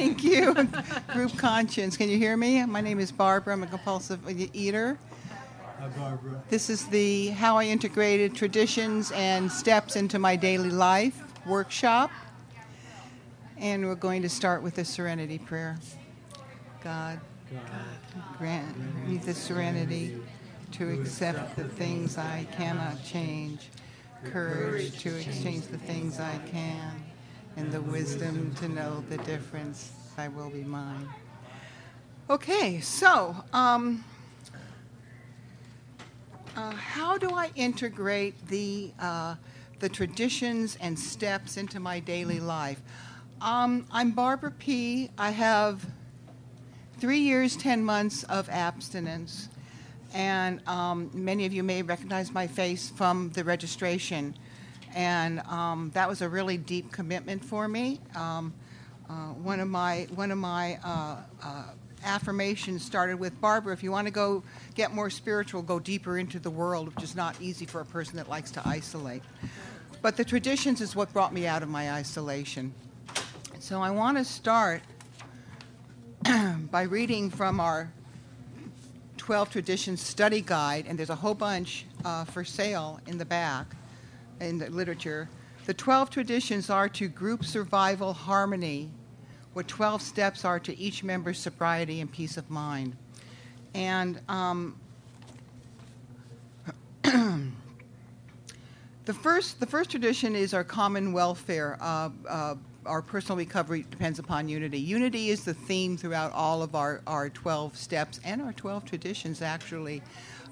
Thank you. Group conscience. Can you hear me? My name is Barbara. I'm a compulsive eater. Hi, Barbara. This is the How I Integrated Traditions and Steps into My Daily Life workshop. And we're going to start with the serenity prayer. God, grant me the serenity to accept the things I cannot change, courage to exchange the things I can, and the wisdom to know the difference. Thy will be mine. Okay, so how do I integrate the traditions and steps into my daily life? I'm Barbara P. I have 3 years, 10 months of abstinence, and many of you may recognize my face from the registration, and that was a really deep commitment for me. One of my affirmations started with, Barbara, if you want to go get more spiritual, go deeper into the world, which is not easy for a person that likes to isolate. But the traditions is what brought me out of my isolation. So I want to start by reading from our 12 Traditions study guide, and there's a whole bunch for sale in the back in the literature. The 12 traditions are to group survival harmony, what 12 steps are to each member's sobriety and peace of mind. And the first tradition is our common welfare. Our personal recovery depends upon unity. Unity is the theme throughout all of our 12 steps and our 12 traditions, actually.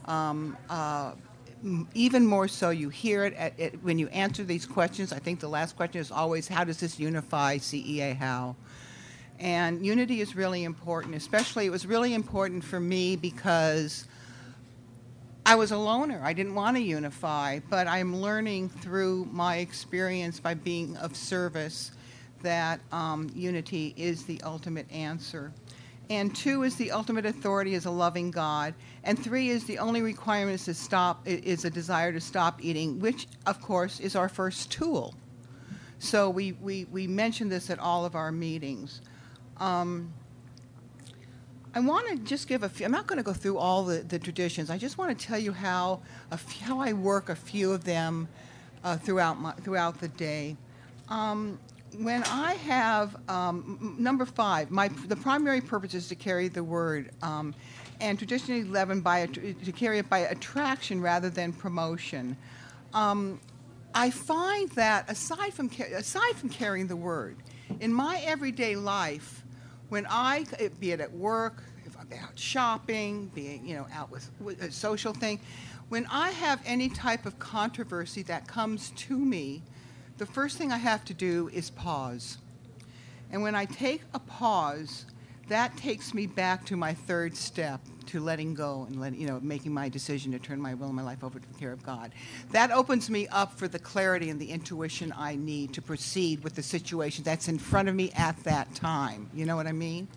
Even more so, you hear it when you answer these questions. I think the last question is always, how does this unify CEA? How? And unity is really important. Especially, it was really important for me because I was a loner. I didn't want to unify, but I'm learning through my experience by being of service that unity is the ultimate answer. And 2 is the ultimate authority is a loving God. And 3 is the only requirement is a desire to stop eating, which, of course, is our first tool. So we mention this at all of our meetings. I want to just give a few. I'm not going to go through all the traditions. I just want to tell you how I work a few of them throughout the day. When I have number 5, the primary purpose is to carry the word, and tradition 11 to carry it by attraction rather than promotion. I find that aside from carrying the word, in my everyday life, when be it at work, if I'm out shopping, being out with a social thing, when I have any type of controversy that comes to me, the first thing I have to do is pause. And when I take a pause, that takes me back to my 3rd step, to letting go and making my decision to turn my will and my life over to the care of God. That opens me up for the clarity and the intuition I need to proceed with the situation that's in front of me at that time. You know what I mean?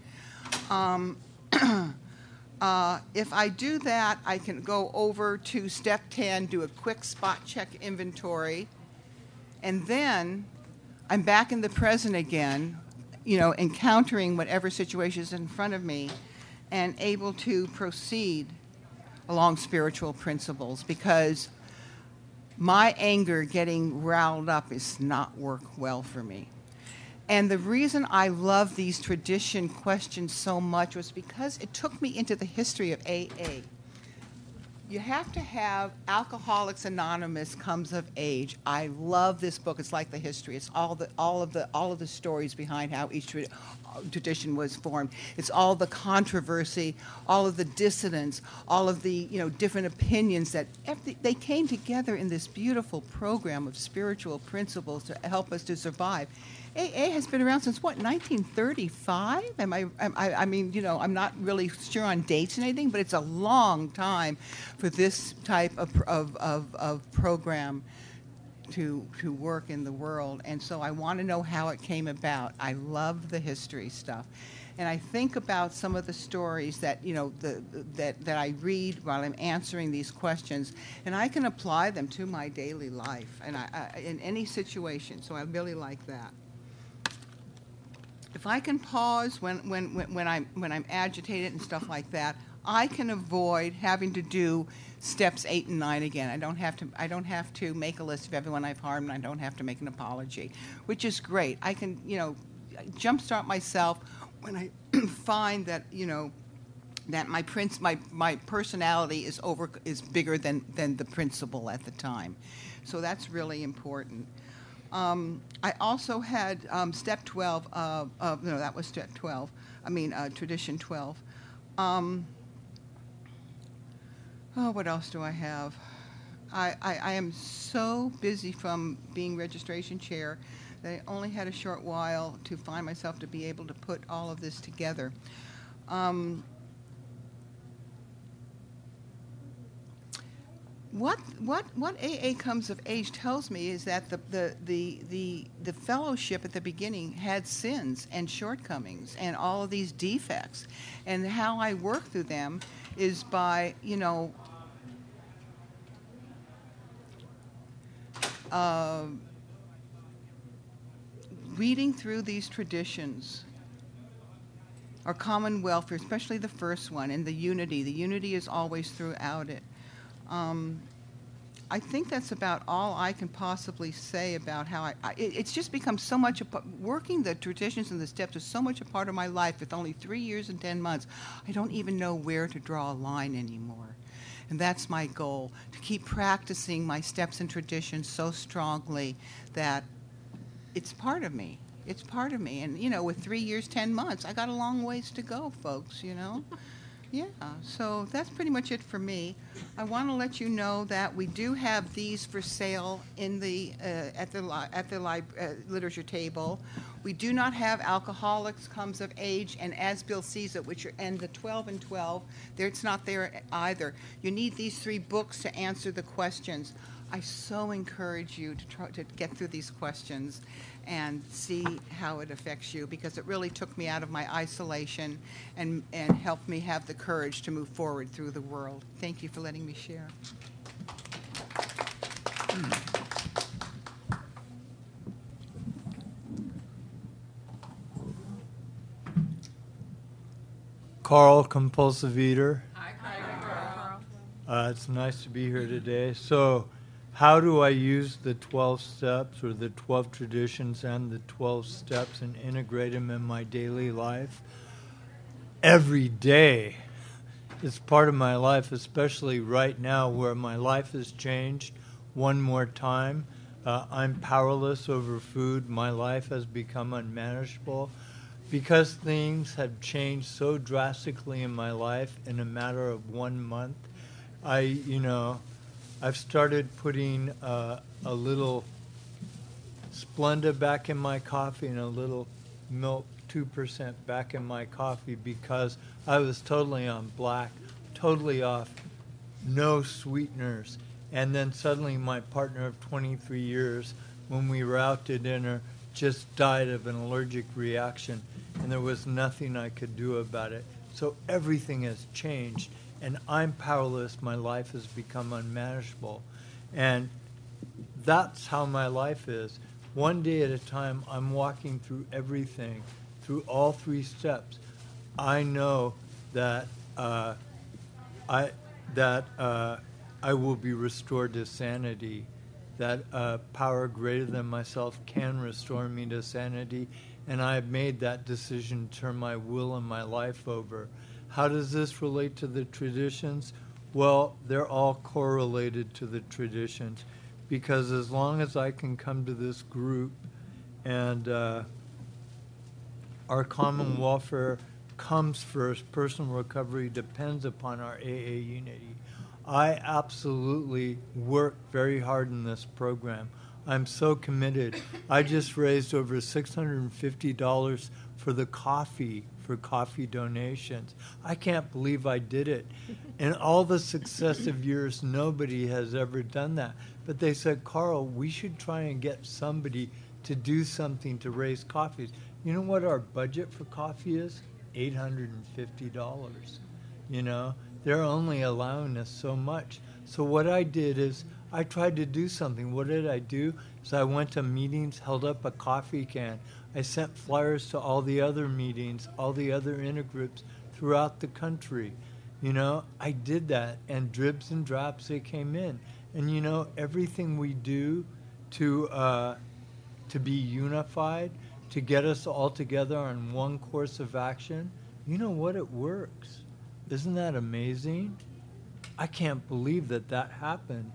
If I do that, I can go over to step 10, do a quick spot check inventory, and then I'm back in the present again, encountering whatever situation is in front of me and able to proceed along spiritual principles, because my anger getting riled up is not work well for me. And the reason I love these tradition questions so much was because it took me into the history of AA. You have to have Alcoholics Anonymous comes of age. I love this book. It's like the history. It's all of the stories behind how each tradition was formed. It's all the controversy, all of the dissonance, all of the different opinions that they came together in this beautiful program of spiritual principles to help us to survive. AA has been around since what, 1935? I mean, I'm not really sure on dates and anything, but it's a long time for this type of program to work in the world. And so I want to know how it came about. I love the history stuff. And I think about some of the stories that that I read while I'm answering these questions, and I can apply them to my daily life and in any situation. So I really like that. if I can pause when I'm agitated and stuff like that, I can avoid having to do steps 8 and 9 again. I don't have to make a list of everyone I've harmed, and I don't have to make an apology, which is great. I can, jumpstart myself when I find that, that my personality is bigger than the principle at the time. So that's really important. I also had step 12 no, that was step 12. Tradition 12. What else do I have? I am so busy from being registration chair that I only had a short while to find myself to be able to put all of this together. What AA Comes of Age tells me is that the fellowship at the beginning had sins and shortcomings and all of these defects, and how I work through them is by reading through these traditions, our common welfare, especially the first one, and the unity. The unity is always throughout it. I think that's about all I can possibly say about how it's just become so much, working the traditions and the steps is so much a part of my life with only 3 years and 10 months. I don't even know where to draw a line anymore. And that's my goal, to keep practicing my steps and traditions so strongly that it's part of me. It's part of me. And, with 3 years, 10 months, I got a long ways to go, folks, Yeah, so that's pretty much it for me. I want to let you know that we do have these for sale in the at the literature table. We do not have Alcoholics Comes of Age and As Bill Sees It, and the 12 and 12. It's not there either. You need these 3 books to answer the questions. I so encourage you to try to get through these questions and see how it affects you, because it really took me out of my isolation and helped me have the courage to move forward through the world. Thank you for letting me share. Carl, compulsive eater. Hi, Carl. It's nice to be here today. So, how do I use the 12 steps or the 12 traditions and the 12 steps and integrate them in my daily life? Every day. It's part of my life, especially right now where my life has changed one more time. I'm powerless over food. My life has become unmanageable. Because things have changed so drastically in my life in a matter of 1 month, I've started putting a little Splenda back in my coffee and a little milk 2% back in my coffee, because I was totally on black, totally off, no sweeteners. And then suddenly my partner of 23 years, when we were out to dinner, just died of an allergic reaction, and there was nothing I could do about it. So everything has changed, and I'm powerless. My life has become unmanageable. And that's how my life is. One day at a time, I'm walking through everything, through all 3 steps. I know that I will be restored to sanity, that power greater than myself can restore me to sanity, and I have made that decision to turn my will and my life over. How does this relate to the traditions? Well, they're all correlated to the traditions, because as long as I can come to this group and our common welfare comes first, personal recovery depends upon our AA unity. I absolutely work very hard in this program. I'm so committed. I just raised over $650 for the coffee, for coffee donations. I can't believe I did it. In all the successive years, nobody has ever done that. But they said, Carl, we should try and get somebody to do something to raise coffees. You know what our budget for coffee is? $850. They're only allowing us so much. So what I did is I tried to do something. What did I do? So I went to meetings, held up a coffee can. I sent flyers to all the other meetings, all the other intergroups throughout the country. You know, I did that, and dribs and drops, they came in. And you know, everything we do to be unified, to get us all together on one course of action, you know what? It works. Isn't that amazing? I can't believe that that happened.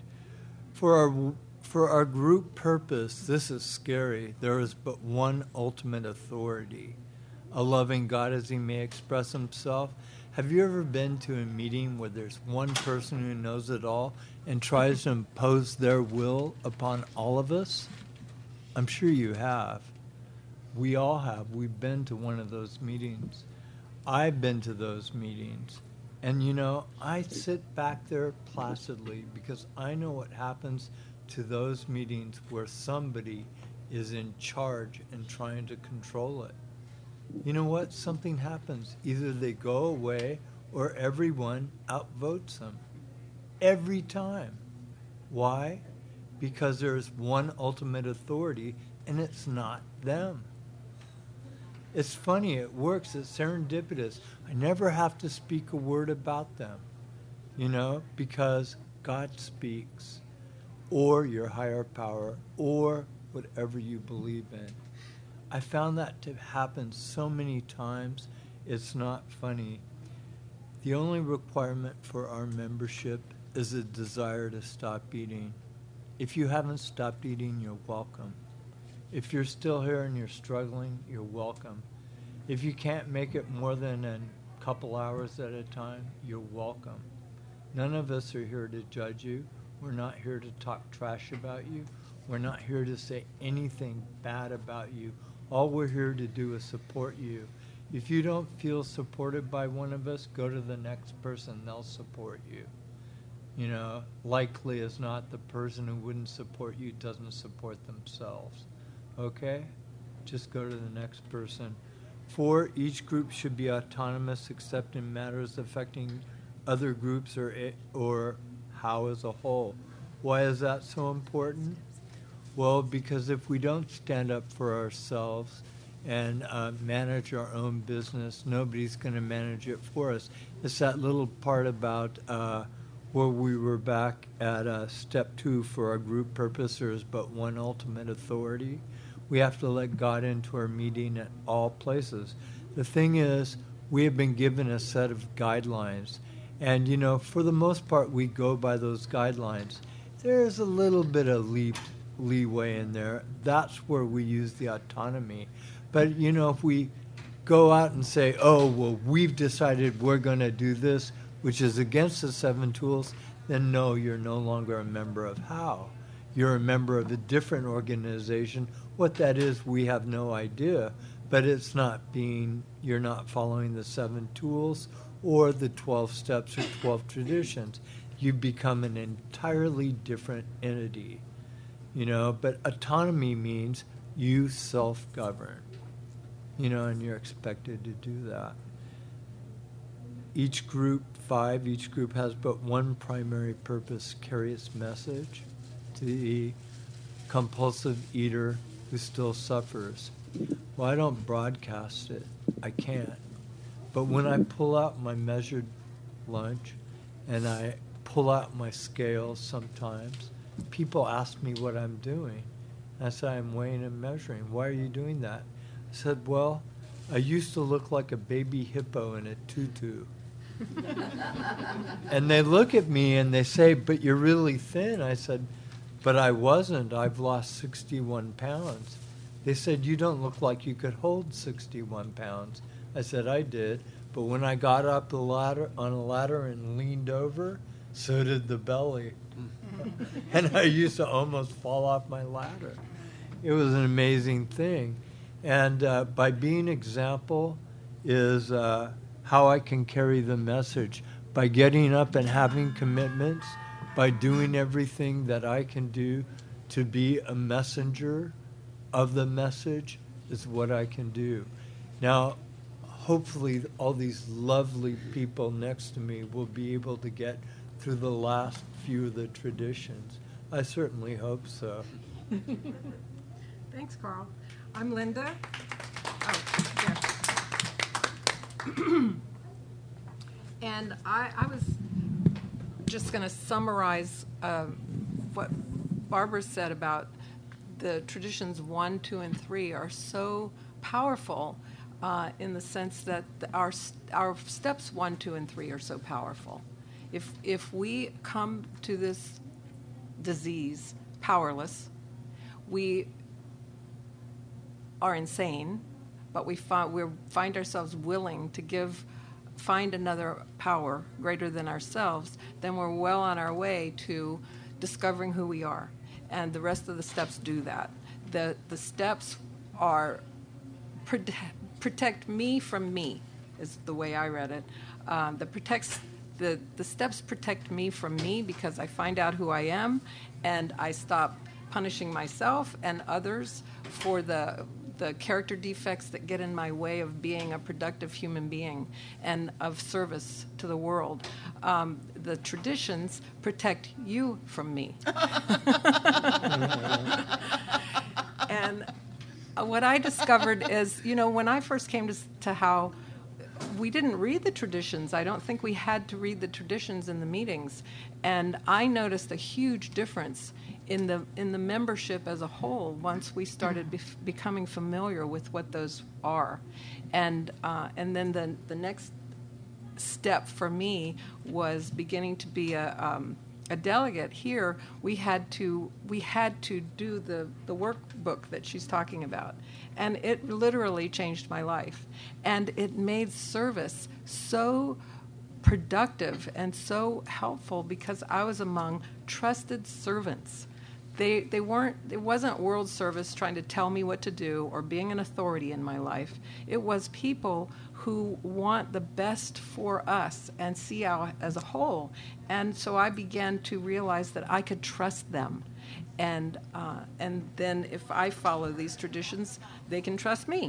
For our group purpose, this is scary. There is but one ultimate authority, a loving God as he may express himself. Have you ever been to a meeting where there's one person who knows it all and tries to impose their will upon all of us? I'm sure you have. We all have. We've been to one of those meetings. I've been to those meetings. And you know, I sit back there placidly because I know what happens to those meetings where somebody is in charge and trying to control it. You know what? Something happens. Either they go away or everyone outvotes them. Every time. Why? Because there's one ultimate authority and it's not them. It's funny, it works, it's serendipitous. I never have to speak a word about them, you know, because God speaks, or your higher power, or whatever you believe in. I found that to happen so many times, it's not funny. The only requirement for our membership is a desire to stop eating. If you haven't stopped eating, you're welcome. If you're still here and you're struggling, you're welcome. If you can't make it more than a couple hours at a time, you're welcome. None of us are here to judge you. We're not here to talk trash about you. We're not here to say anything bad about you. All we're here to do is support you. If you don't feel supported by one of us, go to the next person, they'll support you. You know, likely as not, the person who wouldn't support you doesn't support themselves. Okay? Just go to the next person. 4, each group should be autonomous except in matters affecting other groups or how as a whole. Why is that so important? Well, because if we don't stand up for ourselves and manage our own business, nobody's going to manage it for us. It's that little part about where we were back at step 2 for our group purpose. There is but one ultimate authority. We have to let God into our meeting at all places. The thing is, we have been given a set of guidelines. And, you know, for the most part, we go by those guidelines. There's a little bit of leeway in there. That's where we use the autonomy. But, you know, if we go out and say, oh, well, we've decided we're going to do this, which is against the 7 tools, then no, you're no longer a member of HOW. You're a member of a different organization. What that is, we have no idea, but it's not you're not following the 7 tools or the 12 steps or 12 traditions. You become an entirely different entity, you know, but autonomy means you self-govern, you know, and you're expected to do that. Each group, 5, each group has but one primary purpose, carry its message to the compulsive eater who still suffers. Well, I don't broadcast it. I can't. But when I pull out my measured lunch and I pull out my scales sometimes, people ask me what I'm doing. I say, I'm weighing and measuring. Why are you doing that? I said, well, I used to look like a baby hippo in a tutu. And they look at me and they say, but you're really thin. I said, but I wasn't. I've lost 61 pounds. They said, you don't look like you could hold 61 pounds. I said, I did. But when I got up the ladder on a ladder and leaned over, so did the belly. And I used to almost fall off my ladder. It was an amazing thing. And by being example is how I can carry the message. By getting up and having commitments, by doing everything that I can do to be a messenger of the message is what I can do. Now, hopefully all these lovely people next to me will be able to get through the last few of the traditions. I certainly hope so. Thanks, Carl. I'm Linda. And I was just going to summarize what Barbara said about the traditions 1, 2, and 3 are so powerful in the sense that our steps 1, 2, and 3 are so powerful. If we come to this disease powerless, we are insane, but we find ourselves willing to find another power greater than ourselves, then we're well on our way to discovering who we are. And the rest of the steps do that. The steps are protect me from me, is the way I read it. The steps protect me from me because I find out who I am, and I stop punishing myself and others for the character defects that get in my way of being a productive human being and of service to the world. The traditions protect you from me. And what I discovered is, when I first came to How, we didn't read the traditions. I don't think we had to read the traditions in the meetings. And I noticed a huge difference in the membership as a whole once we started becoming familiar with what those are. And then the next step for me was beginning to be a delegate here. We had to do the workbook that she's talking about, and it literally changed my life, and it made service so productive and so helpful because I was among trusted servants. It wasn't world service trying to tell me what to do or being an authority in my life. It was people who want the best for us and see How as a whole. And so I began to realize that I could trust them. And then if I follow these traditions, they can trust me.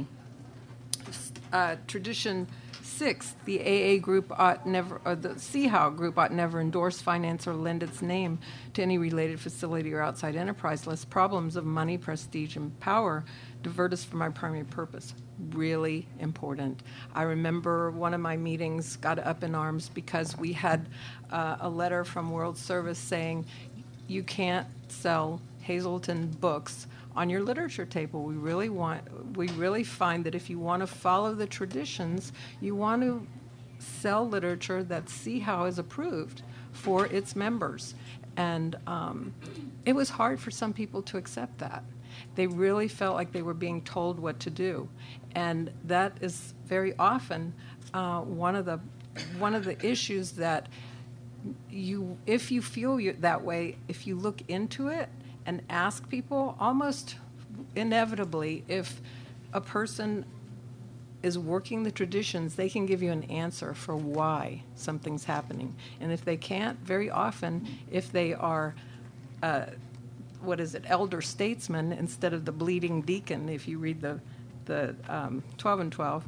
Tradition 6, the AA group ought never, or the CHOW group ought never endorse, finance, or lend its name to any related facility or outside enterprise, lest problems of money, prestige, and power divert us from our primary purpose. Really important. I remember one of my meetings got up in arms because we had a letter from World Service saying, you can't sell Hazelton books on your literature table. We really find that if you want to follow the traditions, you want to sell literature that CHOW is approved for its members. And it was hard for some people to accept that. They really felt like they were being told what to do. And that is very often one of the issues that if you feel that way, if you look into it and ask people, almost inevitably, if a person is working the traditions, they can give you an answer for why something's happening. And if they can't, very often, if they are, elder statesmen instead of the bleeding deacon, if you read the 12 and 12,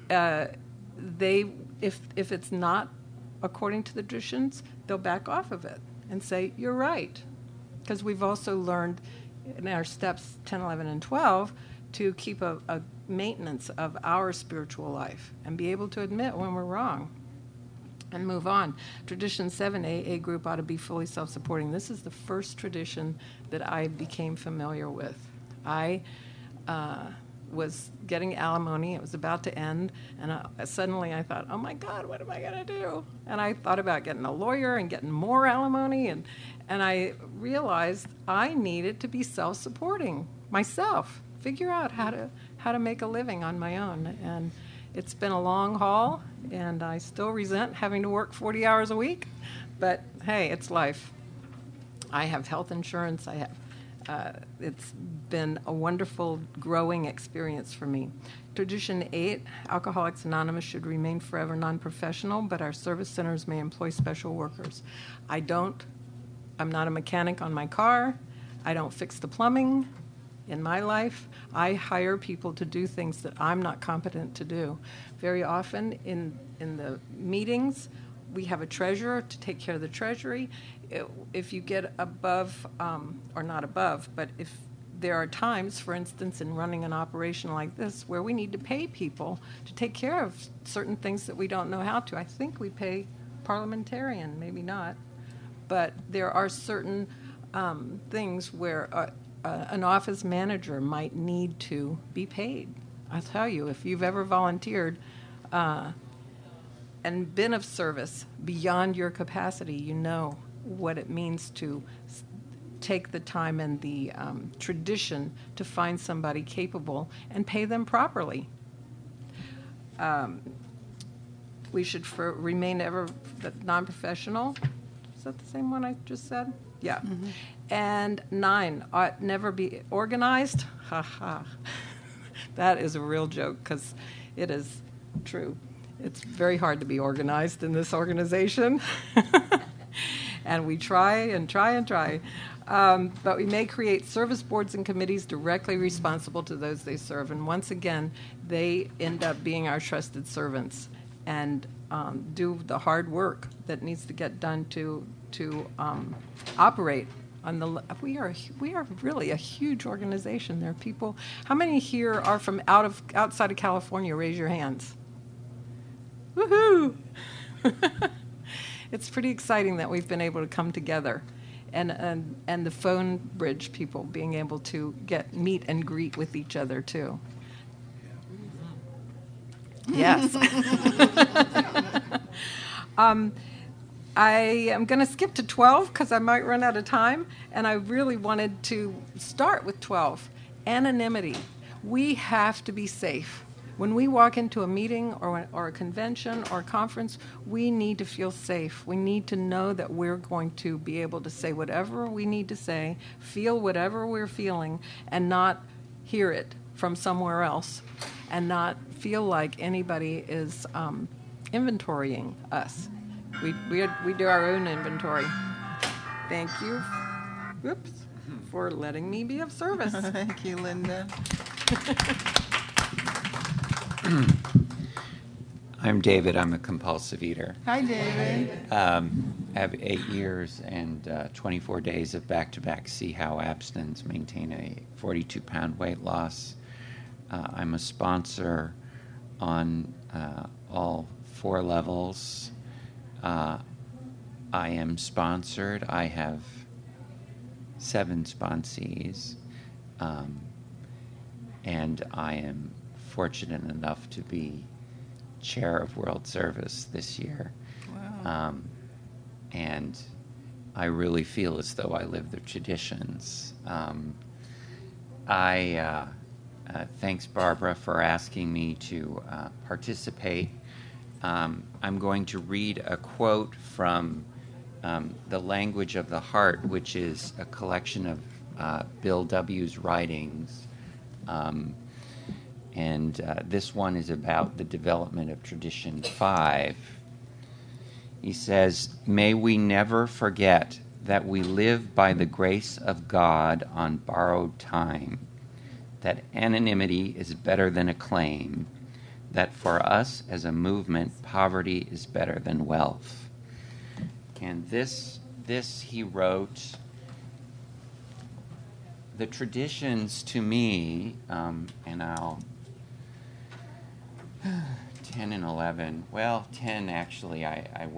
if it's not according to the traditions, they'll back off of it and say, you're right. Because we've also learned in our steps 10, 11, and 12 to keep a maintenance of our spiritual life and be able to admit when we're wrong and move on. Tradition 7, AA group ought to be fully self-supporting. This is the first tradition that I became familiar with. I was getting alimony. It was about to end, and suddenly I thought, oh my God, what am I going to do? And I thought about getting a lawyer and getting more alimony, and I realized I needed to be self-supporting myself, figure out how to make a living on my own. And it's been a long haul, and I still resent having to work 40 hours a week, but hey, it's life. I have health insurance. It's been a wonderful growing experience for me. Tradition 8, Alcoholics Anonymous should remain forever non-professional, but our service centers may employ special workers. I'm not a mechanic on my car. I don't fix the plumbing in my life. I hire people to do things that I'm not competent to do. Very often in the meetings, we have a treasurer to take care of the treasury. If you get above, or not above, but if there are times, for instance, in running an operation like this, where we need to pay people to take care of certain things that we don't know how to. I think we pay parliamentarian, maybe not, but there are certain things where an office manager might need to be paid. I'll tell you, if you've ever volunteered and been of service beyond your capacity, you know what it means to take the time and the tradition to find somebody capable and pay them properly. We should remain ever non-professional. Is that the same one I just said? Yeah. Mm-hmm. And 9, ought never be organized. Ha ha. That is a real joke because it is true. It's very hard to be organized in this organization. And we try and try and try. But we may create service boards and committees directly responsible to those they serve. And once again, they end up being our trusted servants and do the hard work that needs to get done to operate on the. We are really a huge organization. There are people. How many here are from outside of California? Raise your hands. Woohoo! It's pretty exciting that we've been able to come together, and the phone bridge people being able to meet and greet with each other too. Yes. I am going to skip to 12 because I might run out of time, and I really wanted to start with 12. Anonymity. We have to be safe. When we walk into a meeting or a convention or a conference, we need to feel safe. We need to know that we're going to be able to say whatever we need to say, feel whatever we're feeling, and not hear it from somewhere else, and not feel like anybody is inventorying us. We do our own inventory. Thank you, for letting me be of service. Thank you, Linda. I'm David. I'm a compulsive eater. Hi, David. I have 8 years and 24 days of back-to-back See-How abstinence, maintain a 42-pound weight loss. I'm a sponsor on all 4 levels. I am sponsored. I have 7 sponsees, and I am fortunate enough to be chair of World Service this year. Wow. And I really feel as though I live the traditions. Thanks, Barbara, for asking me to participate. I'm going to read a quote from The Language of the Heart, which is a collection of Bill W.'s writings. And this one is about the development of Tradition 5. He says, "May we never forget that we live by the grace of God on borrowed time, that anonymity is better than acclaim, that for us as a movement, poverty is better than wealth." And this he wrote. The traditions to me, and I'll 10 and 11. Well, 10 actually. I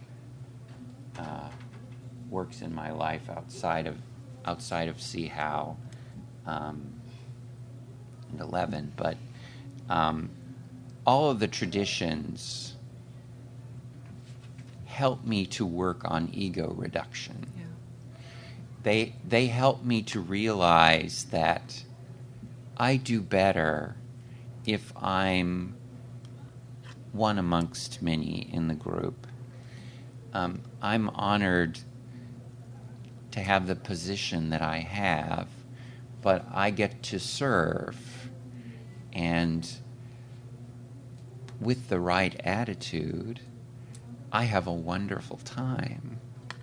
works in my life outside of See-How, and 11. But all of the traditions help me to work on ego reduction. Yeah. They help me to realize that I do better if I'm one amongst many in the group. I'm honored to have the position that I have, but I get to serve, and with the right attitude, I have a wonderful time.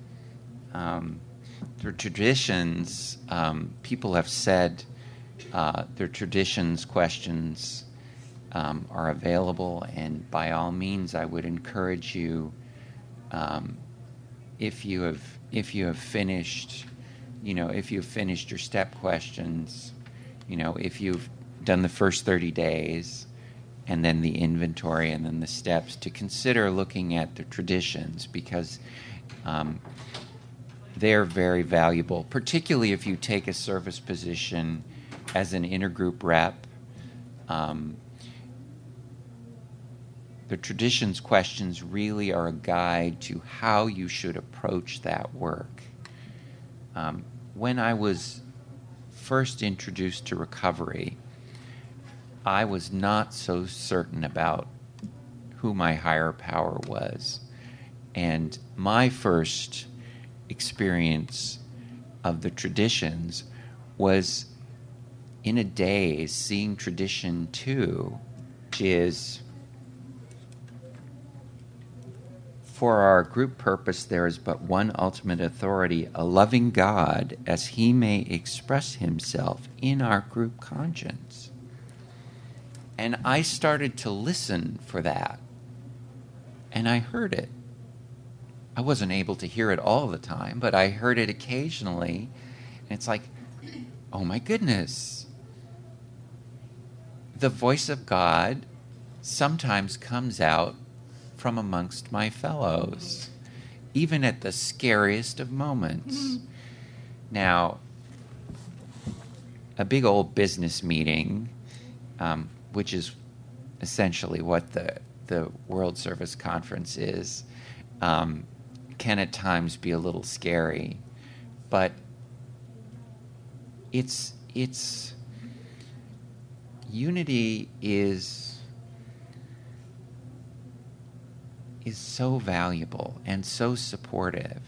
Their traditions, people have said their traditions questions are available, and by all means, I would encourage you, if you have finished if you've finished your step questions, if you've done the first 30 days, and then the inventory, and then the steps, to consider looking at the traditions, because they're very valuable, particularly if you take a service position as an intergroup rep. The traditions questions really are a guide to how you should approach that work. When I was first introduced to recovery, I was not so certain about who my higher power was. And my first experience of the traditions was in a daze seeing tradition 2, which is, for our group purpose there is but one ultimate authority, a loving God, as he may express himself in our group conscience. And I started to listen for that, and I heard it. I wasn't able to hear it all the time, but I heard it occasionally, and it's like, oh my goodness. The voice of God sometimes comes out from amongst my fellows, even at the scariest of moments. Now, a big old business meeting, which is essentially what the World Service Conference is, can at times be a little scary, but it's unity is so valuable and so supportive.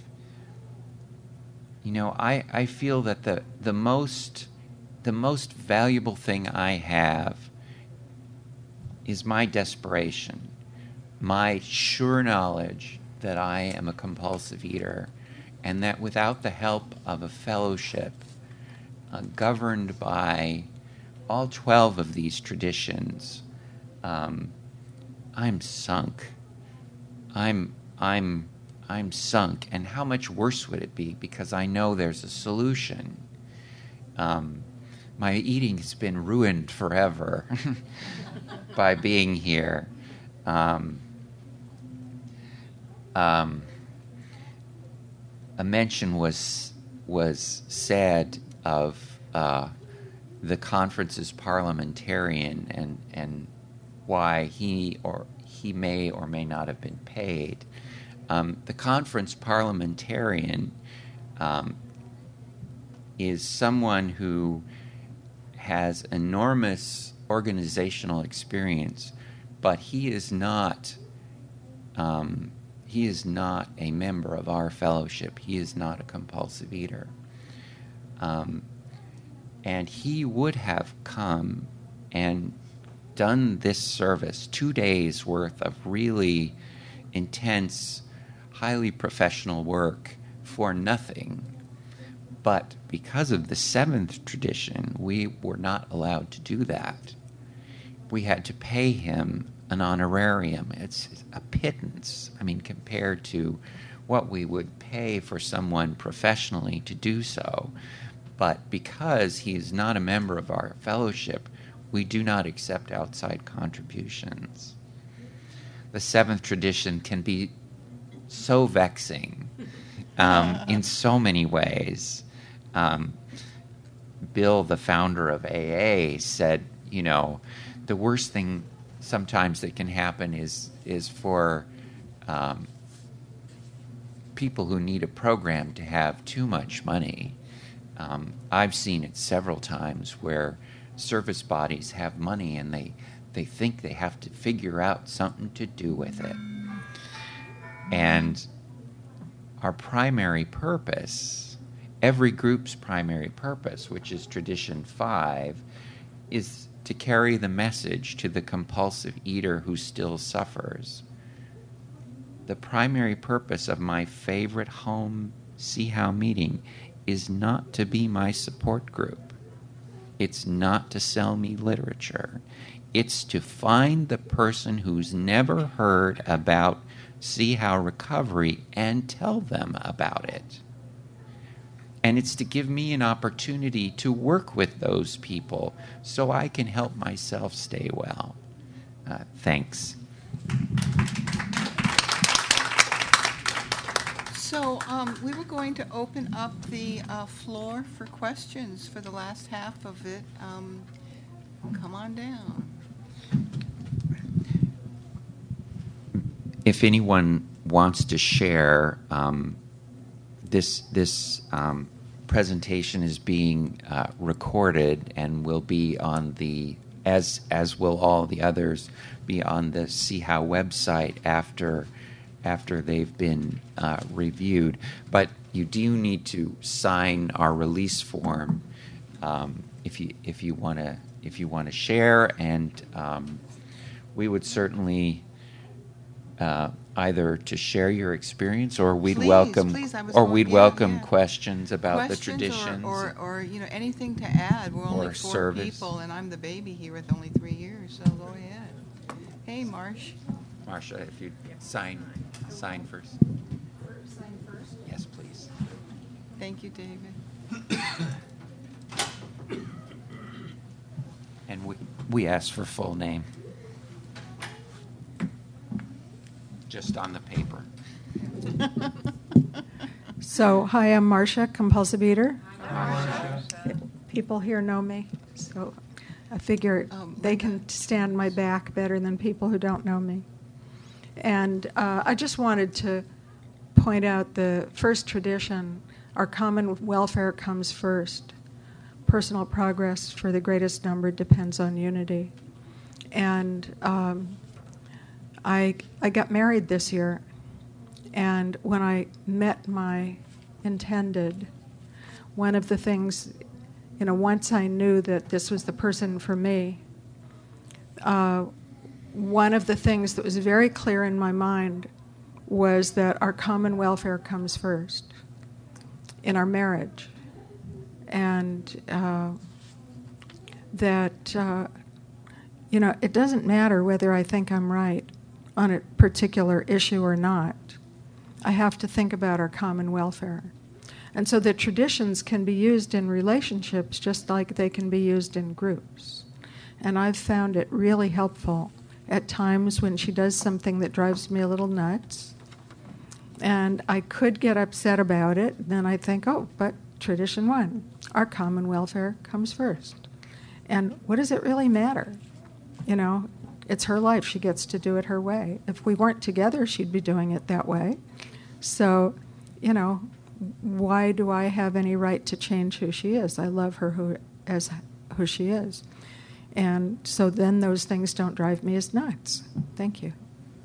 I feel that the most valuable thing I have is my desperation, my sure knowledge that I am a compulsive eater, and that without the help of a fellowship governed by all 12 of these traditions, I'm sunk. I'm sunk, and how much worse would it be? Because I know there's a solution. My eating has been ruined forever by being here. A mention was said of the conference's parliamentarian and why he may or may not have been paid. The conference parliamentarian is someone who has enormous organizational experience, but he is not a member of our fellowship. He is not a compulsive eater. And he would have come and done this service, 2 days worth of really intense, highly professional work for nothing. But because of the 7th tradition, we were not allowed to do that. We had to pay him an honorarium. It's a pittance, compared to what we would pay for someone professionally to do so. But because he is not a member of our fellowship, we do not accept outside contributions. The 7th tradition can be so vexing in so many ways. Bill, the founder of AA, said, the worst thing sometimes that can happen is for people who need a program to have too much money. I've seen it several times where service bodies have money and they think they have to figure out something to do with it. And our primary purpose, every group's primary purpose, which is Tradition 5, is to carry the message to the compulsive eater who still suffers. The primary purpose of my favorite home See How meeting is not to be my support group. It's not to sell me literature. It's to find the person who's never heard about See How recovery and tell them about it. And it's to give me an opportunity to work with those people so I can help myself stay well. Thanks. So we were going to open up the floor for questions for the last half of it. Come on down. If anyone wants to share, this presentation is being recorded and will be on the, as will all the others, be on the See How website after they've been reviewed. But you do need to sign our release form if you want to share, and we would certainly either to share your experience, or we'd welcome questions about the traditions, or anything to add. We're only 4 service. people, and I'm the baby here with only 3 years. So go ahead. Hey, Marsha, if you'd sign first. Sign first. Yes, please. Thank you, David. And we ask for full name. Just on the paper. So, hi, I'm Marcia, compulsive eater. People here know me, so I figure they can stand my back better than people who don't know me. And I just wanted to point out the first tradition, our common welfare comes first. Personal progress for the greatest number depends on unity. And I got married this year, and when I met my intended, one of the things, once I knew that this was the person for me, one of the things that was very clear in my mind was that our common welfare comes first in our marriage, and that, it doesn't matter whether I think I'm right on a particular issue or not. I have to think about our common welfare. And so the traditions can be used in relationships just like they can be used in groups. And I've found it really helpful at times when she does something that drives me a little nuts. And I could get upset about it. Then I think, but tradition 1, our common welfare comes first. And what does it really matter? It's her life. She gets to do it her way. If we weren't together, she'd be doing it that way. So, why do I have any right to change who she is? I love her who she is. And so then those things don't drive me as nuts. Thank you.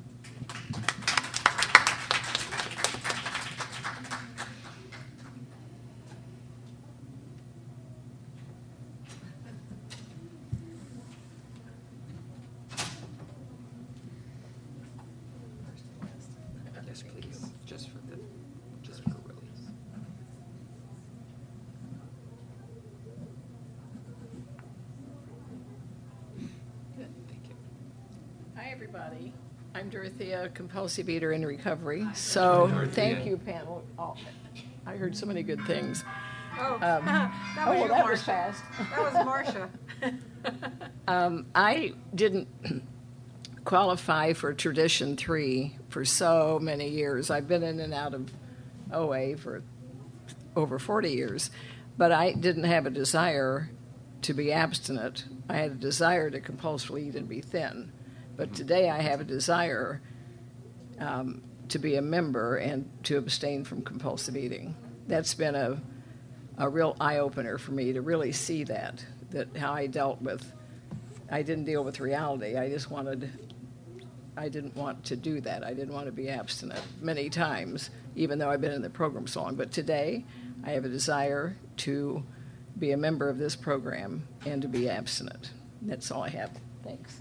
Yes, please. Just for release. Good. Thank you. Hi, everybody. I'm Dorothea, compulsive eater in recovery. So thank you, panel. I heard so many good things. That was fast. That was Marcia. I didn't qualify for Tradition 3 for so many years. I've been in and out of OA for over 40 years, but I didn't have a desire to be abstinent. I had a desire to compulsively eat and be thin. But today I have a desire to be a member and to abstain from compulsive eating. That's been a real eye-opener for me to really see that how I didn't deal with reality. I didn't want to do that. I didn't want to be abstinent many times, even though I've been in the program so long. But today I have a desire to be a member of this program and to be abstinent. That's all I have. Thanks.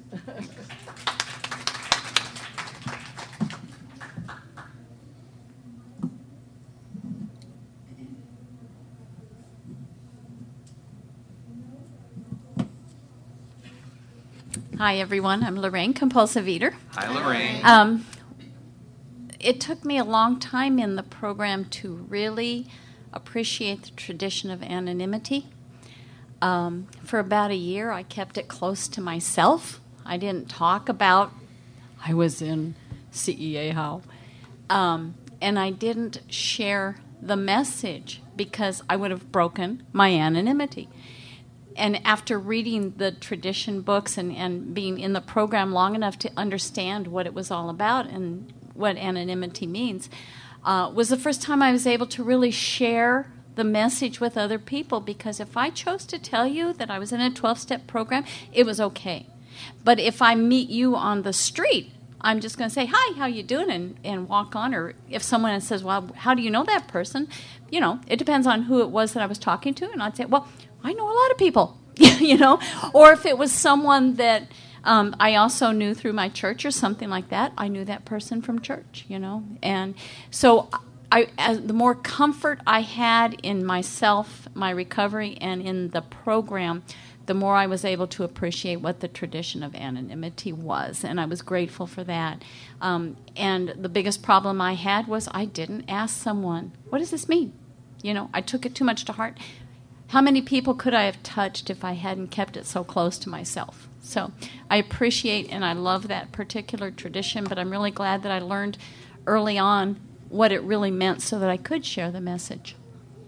Hi, everyone. I'm Lorraine, compulsive eater. Hi, Lorraine. It took me a long time in the program to really appreciate the tradition of anonymity. For about a year, I kept it close to myself. I didn't talk about I was in CEA How. And I didn't share the message because I would have broken my anonymity. And after reading the tradition books and being in the program long enough to understand what it was all about and what anonymity means, was the first time I was able to really share the message with other people, because if I chose to tell you that I was in a 12-step program, it was okay. But if I meet you on the street, I'm just going to say, hi, how you doing, and walk on. Or if someone says, well, how do you know that person? You know, it depends on who it was that I was talking to. And I'd say, well, I know a lot of people, you know. Or if it was someone that I also knew through my church or something like that, I knew that person from church, you know. And so the more comfort I had in myself, my recovery, and in the program, the more I was able to appreciate what the tradition of anonymity was, and I was grateful for that. And the biggest problem I had was I didn't ask someone, what does this mean? You know, I took it too much to heart. How many people could I have touched if I hadn't kept it so close to myself? So I appreciate and I love that particular tradition, but I'm really glad that I learned early on what it really meant so that I could share the message.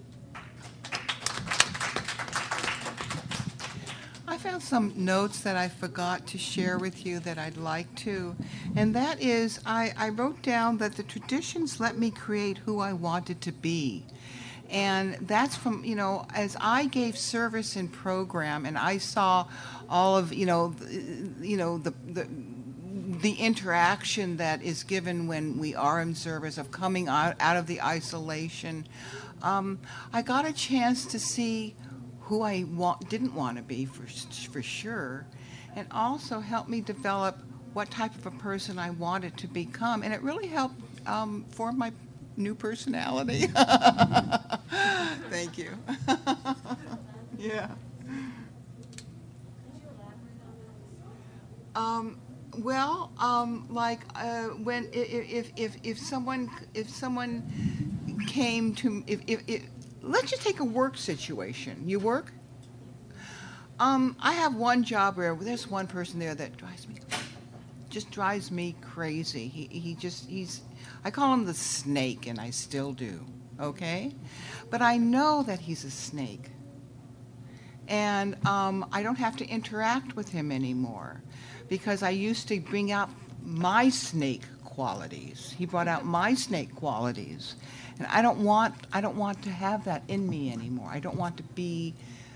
I found some notes that I forgot to share with you that I'd like to, and that is I wrote down that the traditions let me create who I wanted to be. And that's from, you know, as I gave service in program and I saw all of, the interaction that is given when we are in service, of coming out of the isolation, I got a chance to see who I didn't want to be for sure, and also helped me develop what type of a person I wanted to become. And it really helped form my new personality. Thank you. Yeah. When if someone came to if let's just take a work situation. You work. I have one job where there's one person there that drives me crazy. He's I call him the snake, and I still do. Okay, but I know that he's a snake, and I don't have to interact with him anymore, because I used to bring out my snake qualities. He brought out my snake qualities, and I don't want to have that in me anymore. I don't want to be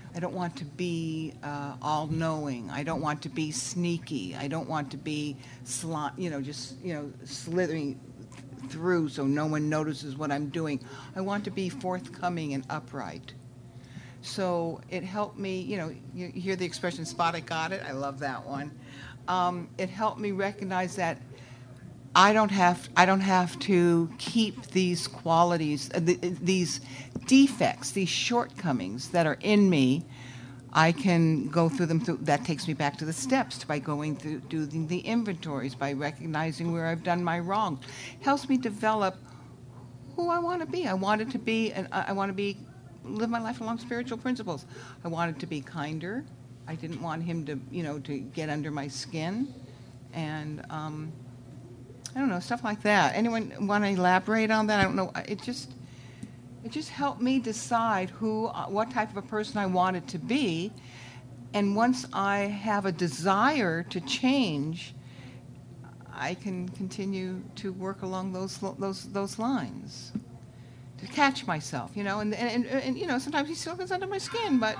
all-knowing. I don't want to be sneaky. I don't want to be slithering through so no one notices what I'm doing. I want to be forthcoming and upright. So it helped me, you hear the expression "spotted, got it." I love that one. It helped me recognize that I don't have to keep these qualities, these defects, these shortcomings that are in me. I can go through them. That takes me back to the steps, by going through doing the inventories, by recognizing where I've done my wrong. Helps me develop who I want to be. I wanted to be, and I want to live my life along spiritual principles. I wanted to be kinder. I didn't want him to get under my skin, and I don't know, stuff like that. Anyone want to elaborate on that? I don't know. It just helped me decide what type of a person I wanted to be, and once I have a desire to change, I can continue to work along those lines to catch myself, and sometimes he still gets under my skin, but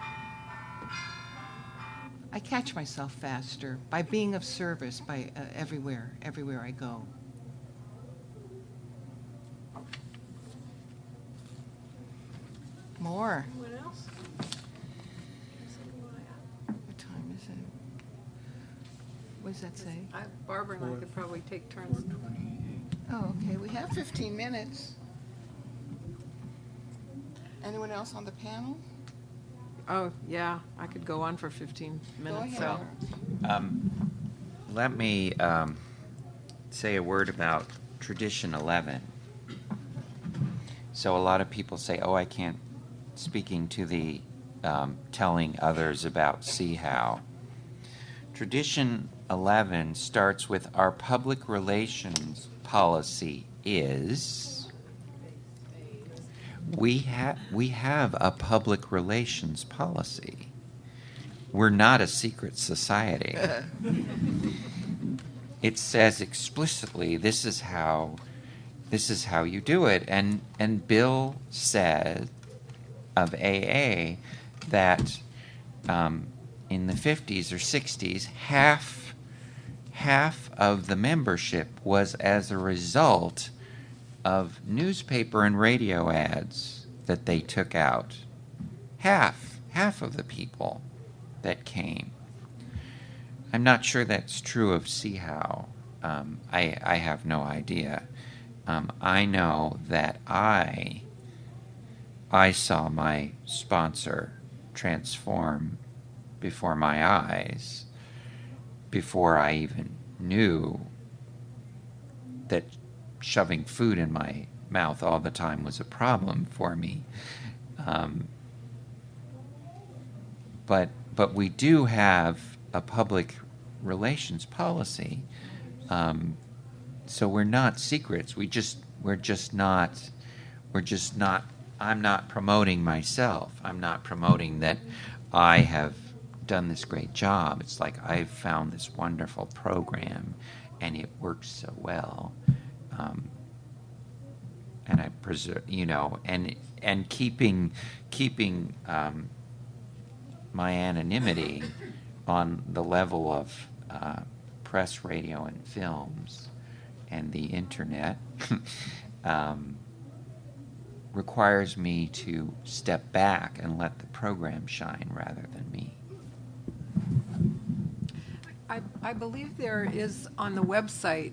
I catch myself faster by being of service by everywhere I go. More. Anyone else? What time is it? What does that say? Barbara and I could probably take turns. 4:28. Oh, okay. We have 15 minutes. Anyone else on the panel? Oh, yeah, I could go on for 15 minutes. Go So, ahead. Let me say a word about Tradition 11. So a lot of people say, oh, I can't, speaking to the telling others about see how. Tradition 11 starts with our public relations policy is. We have a public relations policy. We're not a secret society. It says explicitly this is how you do it. And Bill said of AA that in the 50s or 60s, half of the membership was as a result of newspaper and radio ads that they took out. Half of the people that came. I'm not sure that's true of See How. I have no idea. I know that I saw my sponsor transform before my eyes before I even knew that shoving food in my mouth all the time was a problem for me. But we do have a public relations policy, so we're not secrets. We're just not. I'm not promoting myself. I'm not promoting that I have done this great job. It's like I've found this wonderful program, and it works so well. And I preserve, and keeping my anonymity on the level of press, radio, and films, and the internet requires me to step back and let the program shine rather than me. I believe there is on the website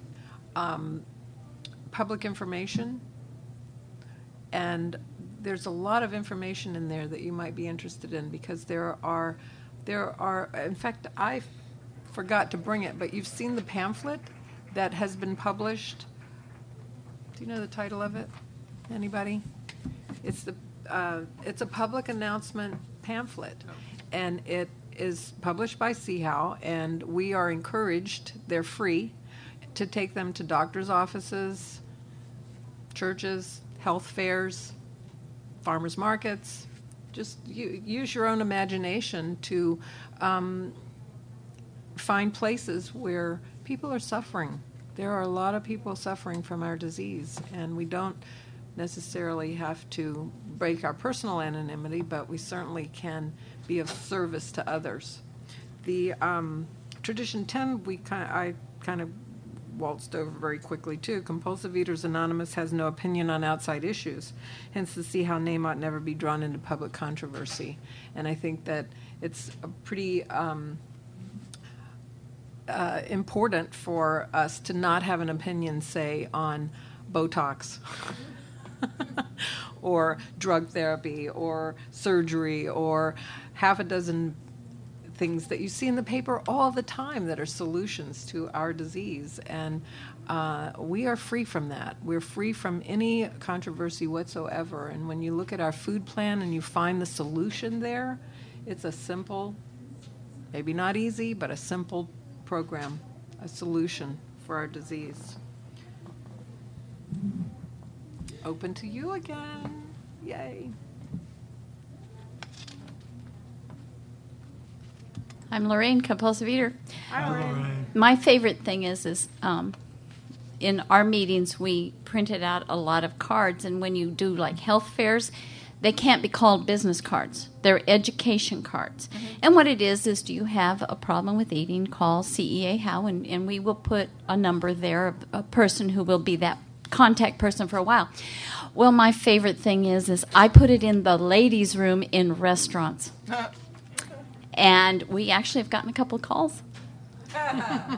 public information, and there's a lot of information in there that you might be interested in, because there are in fact, I forgot to bring it, but you've seen the pamphlet that has been published. Do you know the title of it? Anybody? It's a public announcement pamphlet, and it is published by See How, and we are encouraged, they're free, to take them to doctors' offices, churches, health fairs, farmers markets. Just use your own imagination to find places where people are suffering. There are a lot of people suffering from our disease, and we don't necessarily have to break our personal anonymity, but we certainly can be of service to others. The Tradition 10, I kind of waltzed over very quickly too. Compulsive Eaters Anonymous has no opinion on outside issues, hence the See How name ought never be drawn into public controversy. And I think that it's a pretty important for us to not have an opinion, say, on Botox or drug therapy or surgery or half a dozen things that you see in the paper all the time that are solutions to our disease. And we are free from that. We're free from any controversy whatsoever. And when you look at our food plan and you find the solution there, it's a simple, maybe not easy, but a simple program, a solution for our disease. Open to you again. Yay. I'm Lorraine, compulsive eater. Hi, Lorraine. My favorite thing is in our meetings we printed out a lot of cards, and when you do like health fairs, they can't be called business cards. They're education cards. Mm-hmm. And what it is do you have a problem with eating, call CEA How, and we will put a number there of a person who will be that contact person for a while. Well, my favorite thing is I put it in the ladies' room in restaurants. And we actually have gotten a couple of calls. I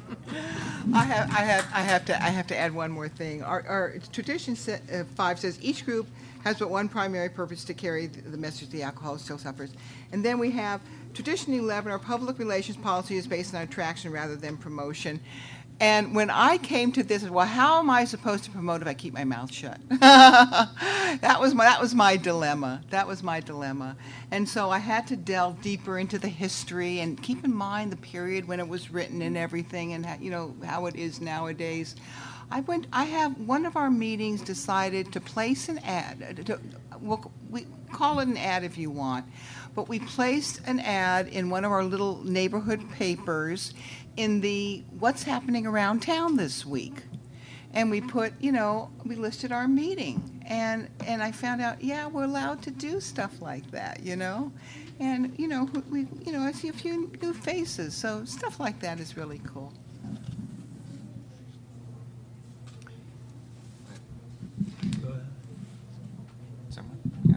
have to add one more thing. Our Tradition 5 says each group has but one primary purpose: to carry the message the alcohol still suffers. And then we have Tradition 11. Our public relations policy is based on attraction rather than promotion. And when I came to this, well, how am I supposed to promote if I keep my mouth shut? That was my dilemma. That was my dilemma. And so I had to delve deeper into the history and keep in mind the period when it was written and everything, and how it is nowadays. I have one of our meetings decided to place an ad. We call it an ad if you want, but we placed an ad in one of our little neighborhood papers in the what's happening around town this week. And we put, we listed our meeting, and I found out, yeah, we're allowed to do stuff like that, and I see a few new faces, so stuff like that is really cool. Go ahead. Someone? Yeah.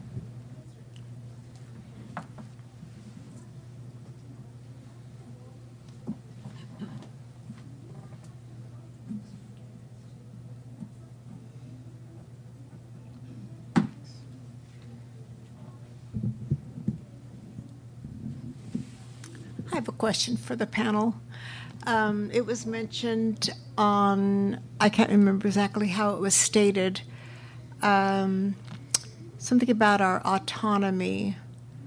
I have a question for the panel. It was mentioned I can't remember exactly how it was stated, something about our autonomy.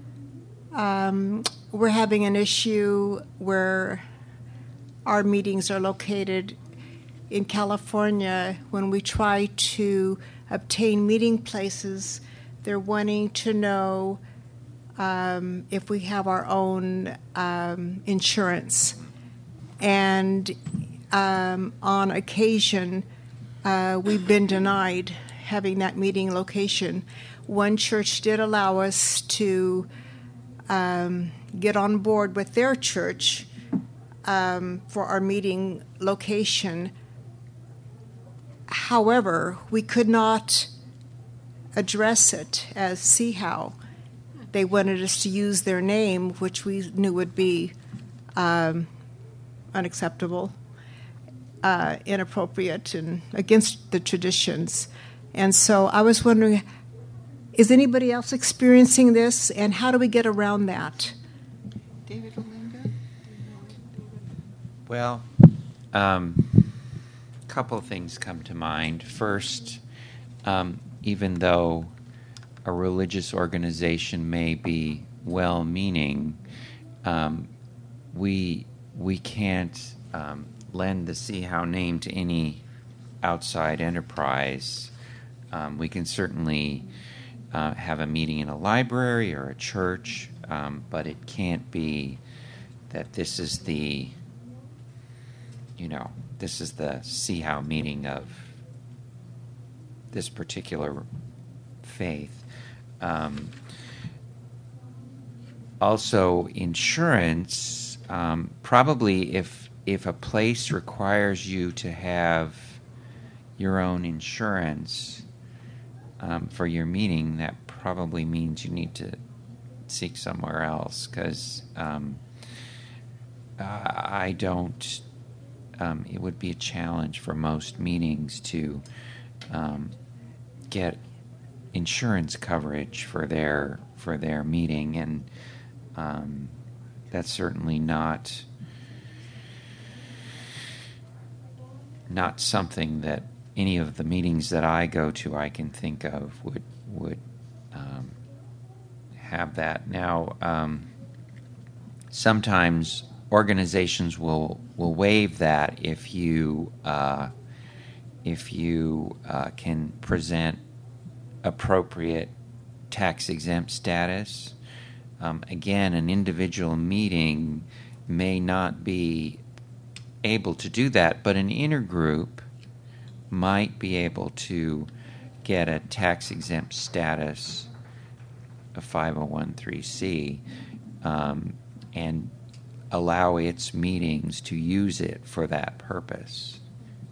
We're having an issue where our meetings are located in California. When we try to obtain meeting places, they're wanting to know if we have our own insurance. And on occasion, we've been denied having that meeting location. One church did allow us to get on board with their church for our meeting location. However, we could not address it as See-How. They wanted us to use their name, which we knew would be unacceptable, inappropriate, and against the traditions. And so I was wondering, is anybody else experiencing this, and how do we get around that? David or Linda? Well, couple of things come to mind. First, even though a religious organization may be well-meaning, we can't lend the See-How name to any outside enterprise. We can certainly have a meeting in a library or a church, but it can't be that this is the See-How meeting of this particular faith. Also, insurance, probably if a place requires you to have your own insurance for your meeting, that probably means you need to seek somewhere else, because I don't, it would be a challenge for most meetings to get insurance coverage for their meeting, and that's certainly not something that any of the meetings that I go to I can think of would have that. Now, sometimes organizations will waive that if you can present appropriate tax-exempt status. Again, an individual meeting may not be able to do that, but an intergroup might be able to get a tax-exempt status, a 501(c), and allow its meetings to use it for that purpose.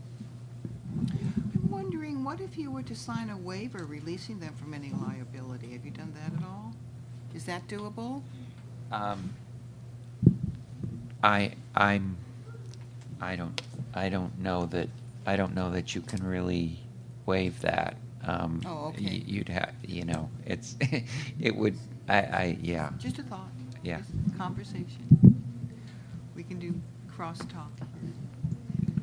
I'm wondering, what if you were to sign a waiver releasing them from any liability? Have you done that at all? Is that doable? I don't know that you can really waive that. Oh, okay. You'd have, it's it would. Yeah. Just a thought. Yeah. Just conversation. We can do crosstalk here.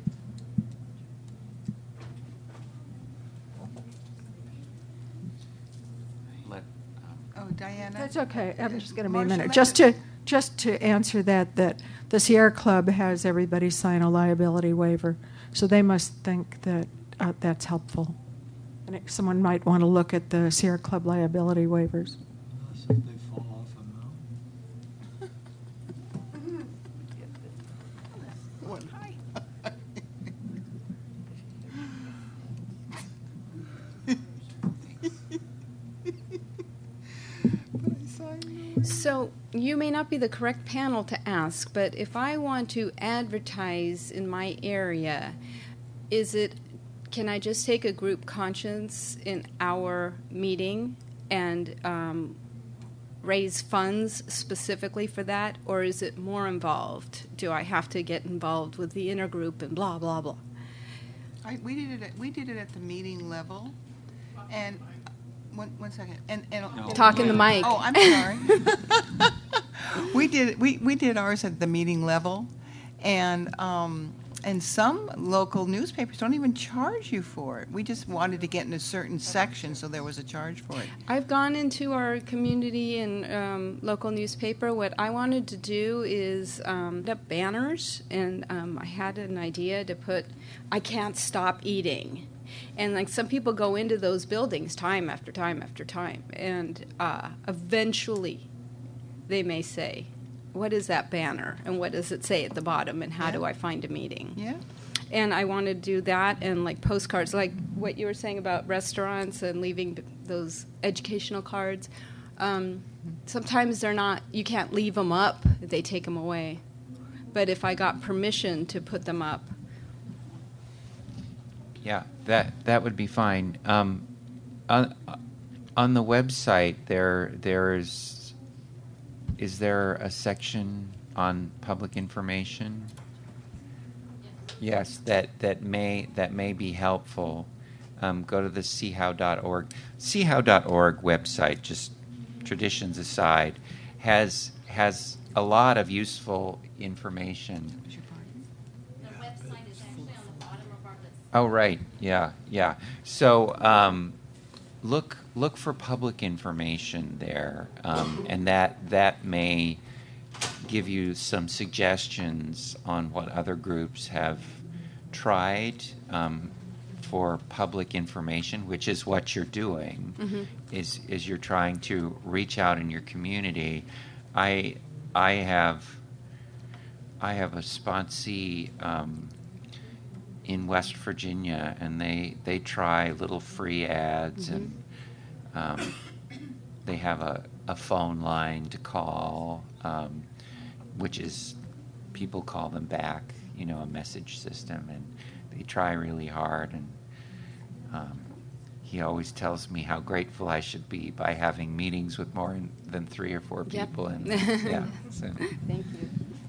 Diana? That's okay. I'm just going to be a Marcia, minute. let Just to answer that the Sierra Club has everybody sign a liability waiver, so they must think that that's helpful. And someone might want to look at the Sierra Club liability waivers. Unless if they fall off a mountain. So you may not be the correct panel to ask, but if I want to advertise in my area, can I just take a group conscience in our meeting and raise funds specifically for that, or is it more involved? Do I have to get involved with the intergroup and blah, blah, blah? We did it at the meeting level, and one second. And Talk in the mic. Oh, I'm sorry. we did ours at the meeting level, and some local newspapers don't even charge you for it. We just wanted to get in a certain section, so there was a charge for it. I've gone into our community and local newspaper. What I wanted to do is put up banners, and I had an idea to put, "I can't stop eating." And like some people go into those buildings time after time after time, and eventually they may say, "What is that banner? And what does it say at the bottom? And how do I find a meeting?" Yeah. And I want to do that, and like postcards, like what you were saying about restaurants and leaving those educational cards. Sometimes they're not, you can't leave them up, they take them away. But if I got permission to put them up. Yeah, that would be fine. On the website, is there a section on public information? Yes, that may be helpful. Go to the seehow.org. Seehow.org website, just traditions aside, has a lot of useful information. The website is actually on the bottom of our list. Oh, right. Yeah. So look for public information there, and that may give you some suggestions on what other groups have tried for public information, which is what you're doing. Is you're trying to reach out in your community. I have a sponsee in West Virginia, and they try little free ads, and they have a phone line to call, which is, people call them back, a message system, and they try really hard, and he always tells me how grateful I should be by having meetings with more than 3 or 4 people. Yep. And yeah, so. Thank you.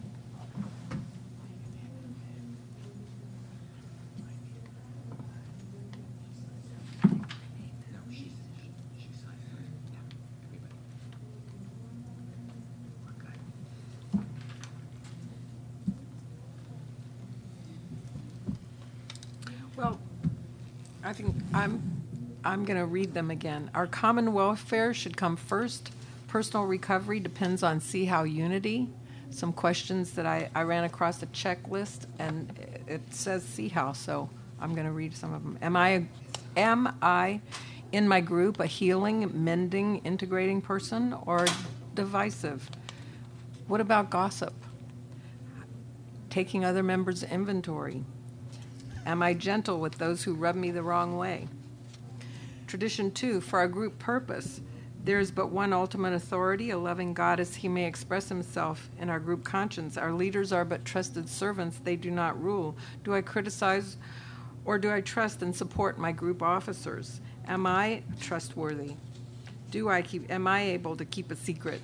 Well, I think I'm going to read them again. Our common welfare should come first. Personal recovery depends on See How unity. Some questions that I ran across a checklist, and it says See How, so I'm going to read some of them. Am I in my group a healing, mending, integrating person, or divisive? What about gossip? Taking other members' inventory? Am I gentle with those who rub me the wrong way? Tradition 2, for our group purpose, there is but one ultimate authority, a loving God as he may express himself in our group conscience. Our leaders are but trusted servants, they do not rule. Do I criticize or do I trust and support my group officers? Am I trustworthy? Am I able to keep a secret?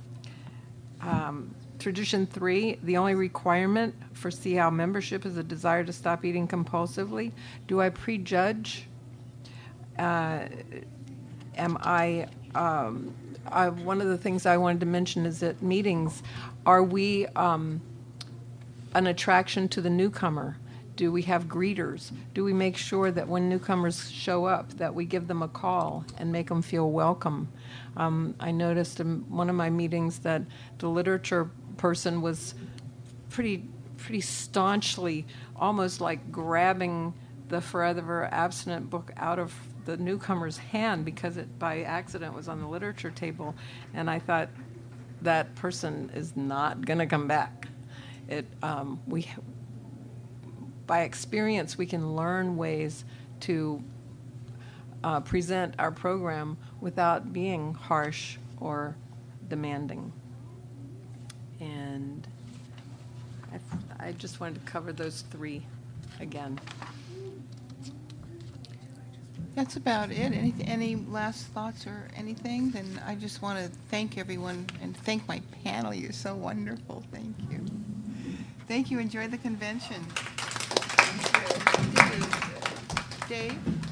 Tradition 3, the only requirement for See How membership is a desire to stop eating compulsively. Do I prejudge? One of the things I wanted to mention is at meetings, are we an attraction to the newcomer? Do we have greeters? Do we make sure that when newcomers show up that we give them a call and make them feel welcome? I noticed in one of my meetings that the literature person was pretty staunchly, almost like grabbing the Forever Abstinent book out of the newcomer's hand because it by accident was on the literature table, and I thought that person is not going to come back. By experience, we can learn ways to present our program without being harsh or demanding. And I just wanted to cover those three again. That's about it. Any last thoughts or anything? Then I just want to thank everyone and thank my panel. You're so wonderful. Thank you. Thank you. Enjoy the convention. Thank you. Dave?